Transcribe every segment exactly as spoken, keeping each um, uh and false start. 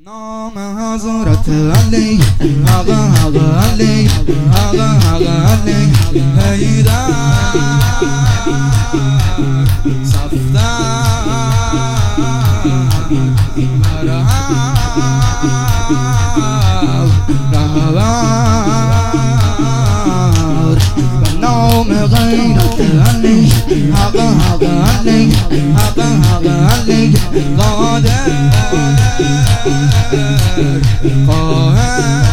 نام حضرت علی آقا آقا علی آقا آقا علی حیدر صفدر مرحب رهبر به نام غیرت علی آقا آقا علی آقا آقا علی قادر قاهر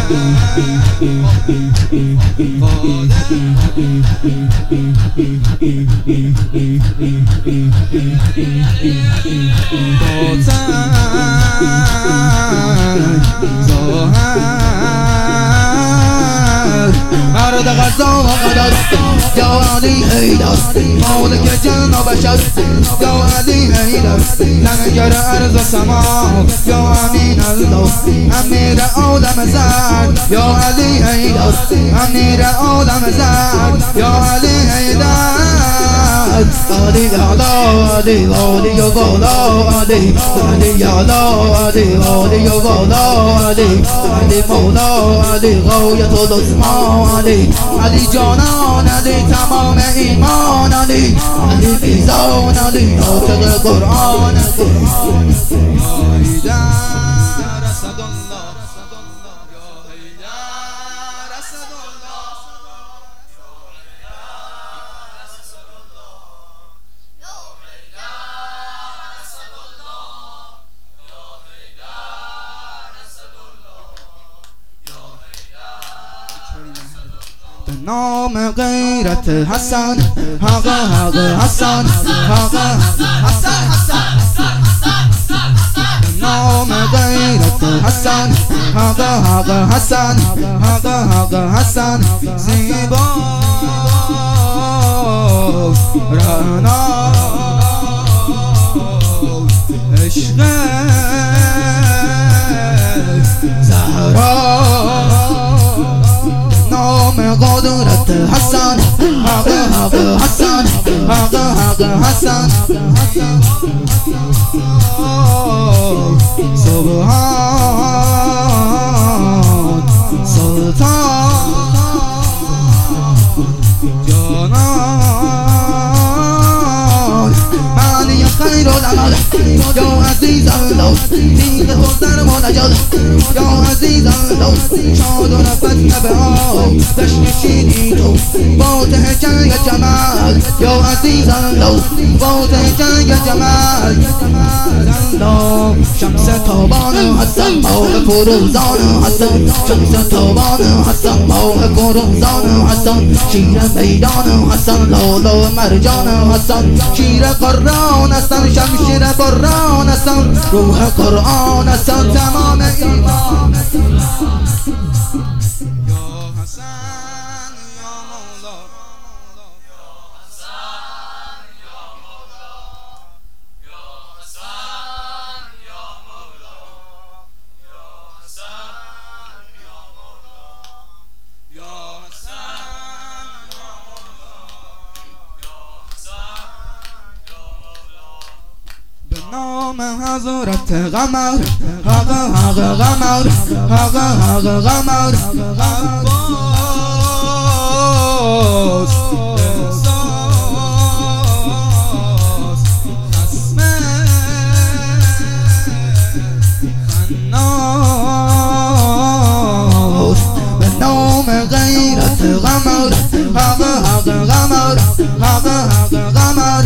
مرد غزا و قدر یا علی حیدر مالک جن و بشر یا علی حیدر لنگر ارض و سما یا امین الله امیر عالم زر یا علی حیدر امیر عالم زر یا علی حیدر علی علا علی علی و بالا علی علی علا علی علی و بالا علی علی مولا علی غایت العظما علی علی جانان علی تمام ایمان علی علی میزان علی ناطق قرآن نام غیرت حسن آقا آقا حسن آقا حسن نام غیرت حسن آقا آقا حسن آقا آقا حسن زیبا رعنا عشق زهرا قدرت حسن آقا آقا حسن آقا آقا حسن سبحان سلطان جانان معنی خیر العمل یا عزیز الله تیغ تو در منجل یا عزیز الله شاد و نفت نبه تشنشینی تو فاتح جنگ جمال یا عزیز الله فاتح جنگ جمال الله شمس تابان حسن ماه فروزان حسن شمس تابان حسن ماه فروزان حسن شیر میدان حسن لالا مرجان حسن شیر قرآن حسن شمشیر قرآن حسن روح قرآن حسن تمام ایمان نام حضرت قمر آقا آقا قمر آقا آقا قمر عباس خناس به نام غیرت قمر آقا آقا قمر آقا آقا قمر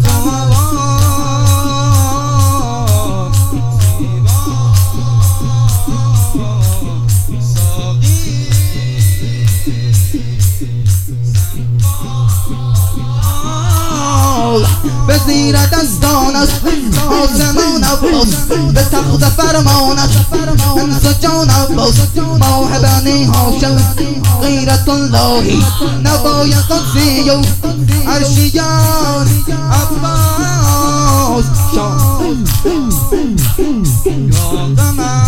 به زیر دستانش آسمان عباس به تخت فرمانش انس جان عباس ماه بنی هاشم غیرت اللهی نوای قدسی و عرشیان عباس شاه یا قمر